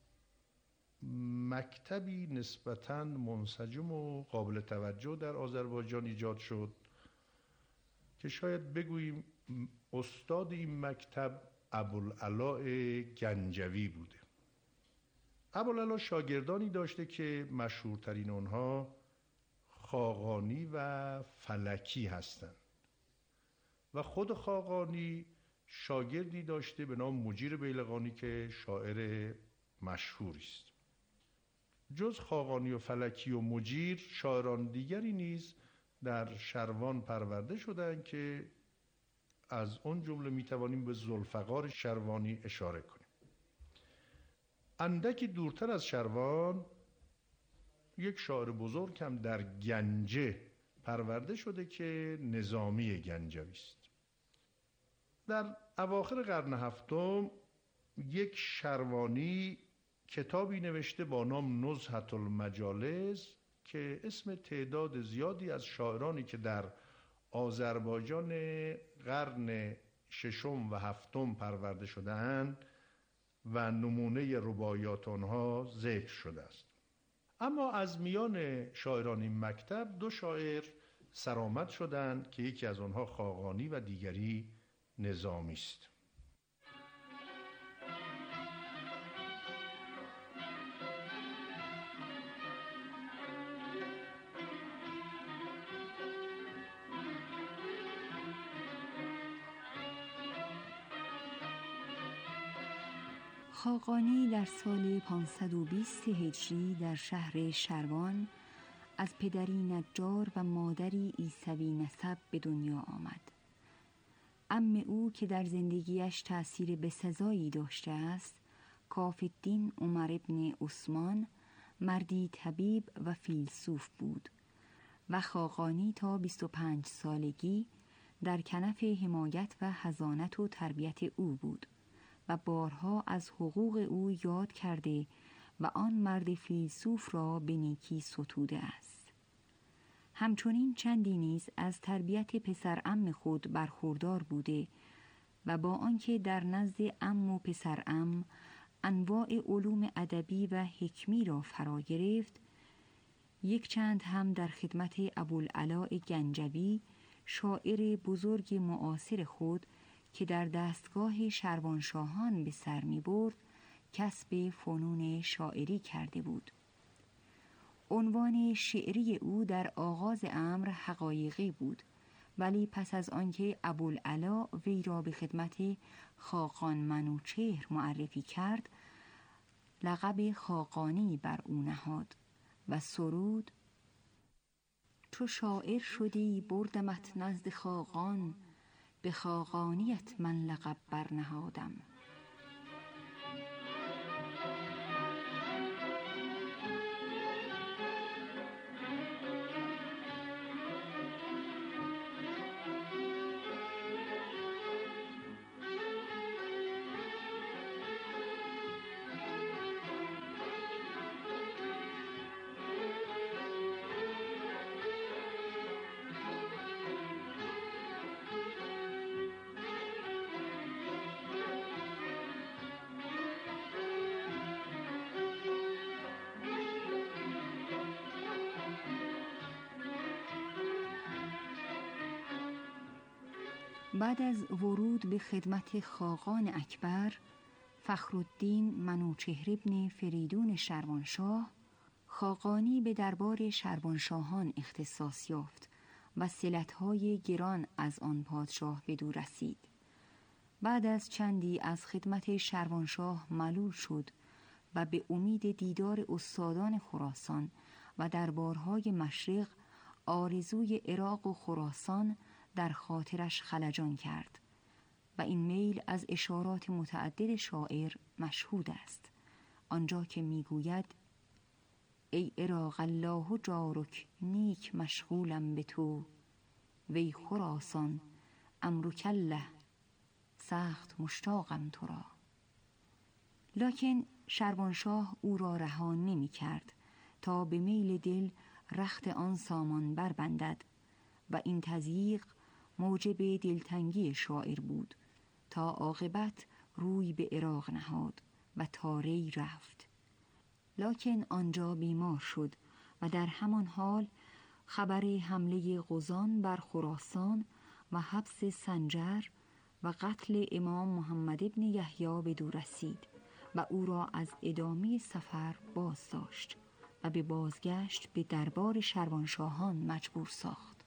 مکتبی نسبتاً منسجم و قابل توجه در آذربایجان ایجاد شد که شاید بگوییم استاد این مکتب ابوالعلاء گنجوی بوده. ابوالعلاء شاگردانی داشته که مشهورترین آنها خاقانی و فلکی هستند و خود خاقانی شاگردی داشته به نام مجیر بیلقانی که شاعر مشهوری است. جز خاقانی و فلکی و مجیر شاعران دیگری نیز در شروان پرورده شدند که از اون جمله میتوانیم به ذوالفقار شروانی اشاره کنیم. اندکی دورتر از شروان یک شاعر بزرگ هم در گنجه پرورده شده که نظامی گنجوی است. در اواخر قرن هفتم یک شروانی کتابی نوشته با نام نزهة المجالس که اسم تعداد زیادی از شاعرانی که در آذربایجان قرن ششم و هفتم پرورده شده‌اند و نمونه رباعیات آنها ذکر شده است. اما از میان شاعران این مکتب دو شاعر سرآمد شدند که یکی از آنها خاقانی و دیگری نظامی است. خاقانی در سال پانصد و بیست هجری در شهر شروان از پدری نجار و مادری عیسوی نسب به دنیا آمد. عم او که در زندگیش تأثیر بسزایی داشته است، کافالدین عمر ابن عثمان، مردی طبیب و فیلسوف بود و خاقانی تا بیست و پنج سالگی در کنف حمایت و حضانت و تربیت او بود و بارها از حقوق او یاد کرده و آن مرد فیلسوف را به نیکی ستوده است. همچنین چندی نیز از تربیت پسر عم خود برخوردار بوده و با آنکه در نزد عم و پسر عم انواع علوم ادبی و حکمی را فرا گرفت، یک چند هم در خدمت ابوالعلاء گنجوی، شاعر بزرگ معاصر خود که در دستگاه شروانشاهان به سر می برد، کسب فنون شاعری کرده بود. عنوان شعری او در آغاز امر حقایقی بود، ولی پس از آنکه ابوالعلا وی را به خدمت خاقان منوچهر معرفی کرد، لقب خاقانی بر او نهاد و سرود: چو شاعر شدی بردمت نزد خاقان، به خاقانیت من لقب برنهادم. بعد از ورود به خدمت خاقان اکبر، فخرالدین منوچهر ابن فریدون شروانشاه، خاقانی به دربار شروانشاهان اختصاص یافت و صلت‌های گران از آن پادشاه بدو رسید. بعد از چندی از خدمت شروانشاه ملول شد و به امید دیدار استادان خراسان و دربارهای مشرق آرزوی عراق و خراسان در خاطرش خلجان کرد و این میل از اشارات متعدد شاعر مشهود است، آنجا که میگوید: ای عراق الله جارک نیک مشغولم به تو، وی خراسان امرک الله سخت مشتاقم تو را. لکن شروانشاه او را رها نمی کرد تا به میل دل رخت آن سامان بربندد و این تضییق موجب دلتنگی شاعر بود تا عاقبت روی به عراق نهاد و تا ری رفت. لکن آنجا بیمار شد و در همان حال خبر حمله غزان بر خراسان و حبس سنجر و قتل امام محمد ابن یحیی بدو رسید و او را از ادامه سفر باز داشت و به بازگشت به دربار شروانشاهان مجبور ساخت.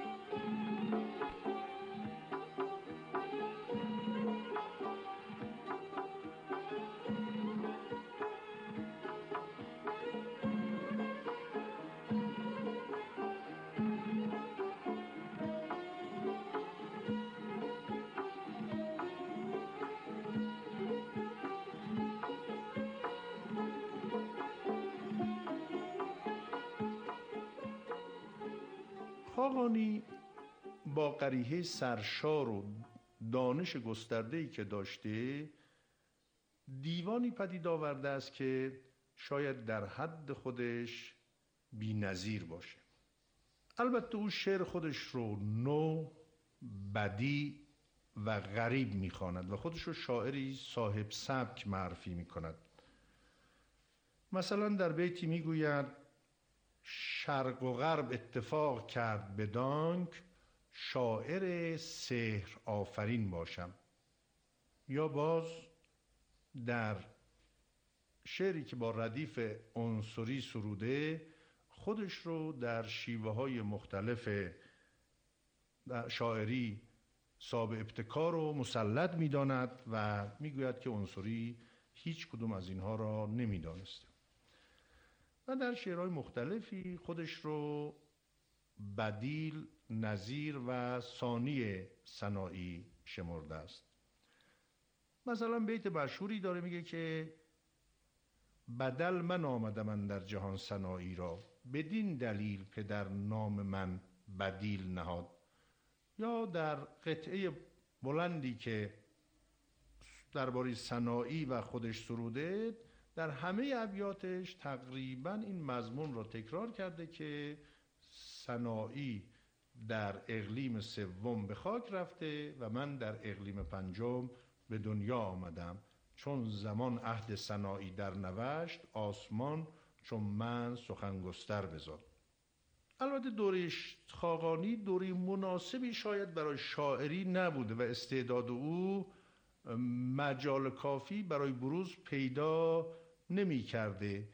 خاقانی با قریحه سرشار و دانش گسترده‌ای که داشته، دیوانی پدید آورده است که شاید در حد خودش بی‌نظیر باشه. البته او شعر خودش رو نو، بدیع و غریب می‌خواند و خودش رو شاعری صاحب سبک معرفی می‌کند. مثلا در بیتی می‌گوید: شرق و غرب اتفاق کرد بدانک، شاعر سحر آفرین باشم. یا باز در شعری که با ردیف عنصری سروده، خودش رو در شیوه های مختلف شاعری صاحب ابتکار و مسلط می‌داند و می‌گوید که عنصری هیچ کدوم از اینها را نمی‌دانسته. و در شعرهای مختلفی خودش رو بدیل، نظیر و ثانی سنایی شمرده است. مثلا بیت مشهوری داره میگه که بدل من آمدم من در جهان سنایی را، بدین دلیل پدر نام من بدیل نهاد. یا در قطعه بلندی که درباره سنایی و خودش سروده، در همه ابیاتش تقریبا این مضمون را تکرار کرده که سنایی در اقلیم سوم به خاک رفته و من در اقلیم پنجم به دنیا آمدم، چون زمان عهد سنایی در نوشت، آسمان چون من سخن گستر بزاد. البته دوره خاقانی دوره مناسبی شاید برای شاعری نبوده و استعداد او مجال کافی برای بروز پیدا نمی کرده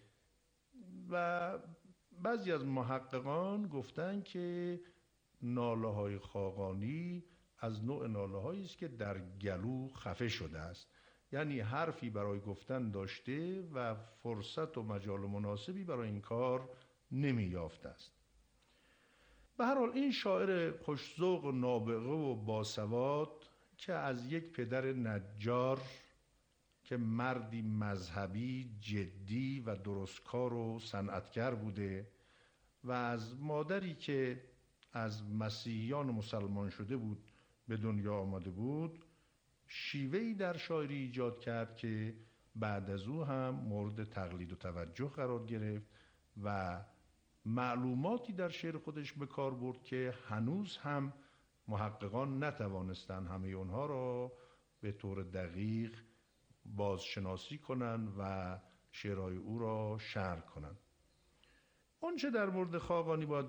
و بعضی از محققان گفتن که ناله های خاقانی از نوع ناله هایی است که در گلو خفه شده است، یعنی حرفی برای گفتن داشته و فرصت و مجال مناسبی برای این کار نمی یافته است. به هر حال این شاعر خوش‌ذوق و نابغه و باسواد که از یک پدر نجار که مردی مذهبی جدی و درستکار و صنعتگر بوده و از مادری که از مسیحیان مسلمان شده بود به دنیا آمده بود، شیوهی در شاعری ایجاد کرد که بعد از او هم مورد تقلید و توجه قرار گرفت و معلوماتی در شعر خودش به کار برد که هنوز هم محققان نتوانستن همه اونها را به طور دقیق بازشناسی کنند و شعرهای او را شرح کنند. اون چه در مورد خاقانی باید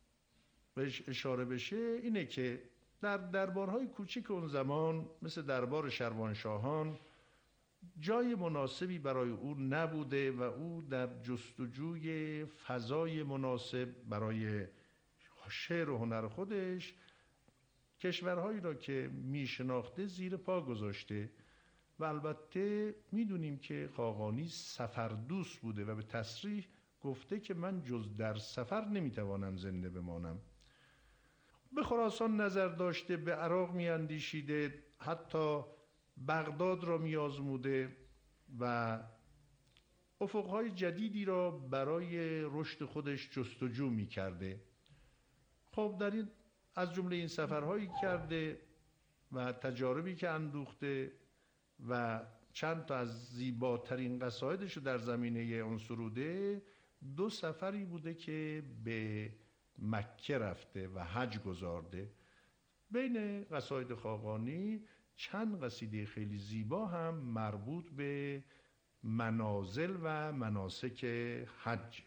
بهش اشاره بشه اینه که در دربارهای کوچک اون زمان مثل دربار شروانشاهان جای مناسبی برای او نبوده و او در جستجوی فضای مناسب برای شعر و هنر خودش کشورهایی را که می شناخته زیر پا گذاشته و البته میدونیم که خاقانی سفر دوست بوده و به تصریح گفته که من جز در سفر نمیتوانم زنده بمانم. به خراسان نظر داشته، به عراق می اندیشیده، حتی بغداد را می آزموده و افقهای جدیدی را برای رشد خودش جستجو می کرده. خب در این از جمله این سفرهایی کرده و تجاربی که اندوخته و چند تا از زیباترین قصایدش رو در زمینه اون سروده، دو سفری بوده که به مکه رفته و حج گذارده. بین قصاید خاقانی چند قصیده خیلی زیبا هم مربوط به منازل و مناسک حج.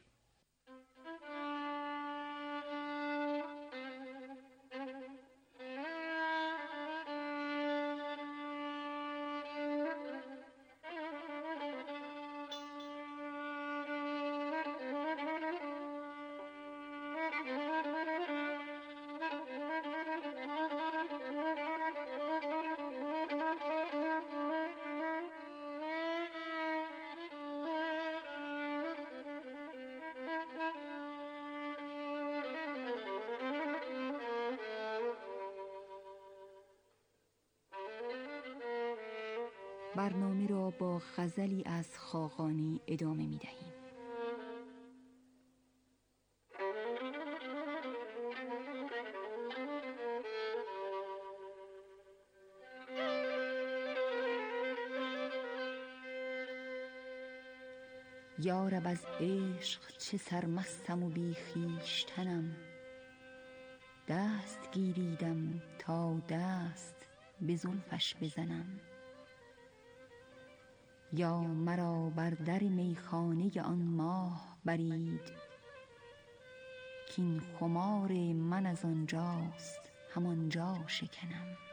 برنامه را با غزلی از خاقانی ادامه می دهیم. یارب از عشق چه سرمستم و بی خویشتنم، دست گیریدم تا دست به زلفش بزنم. یا مرا بر در میخانه آن ماه برید، کین خمار من از آنجاست همانجا شکنم.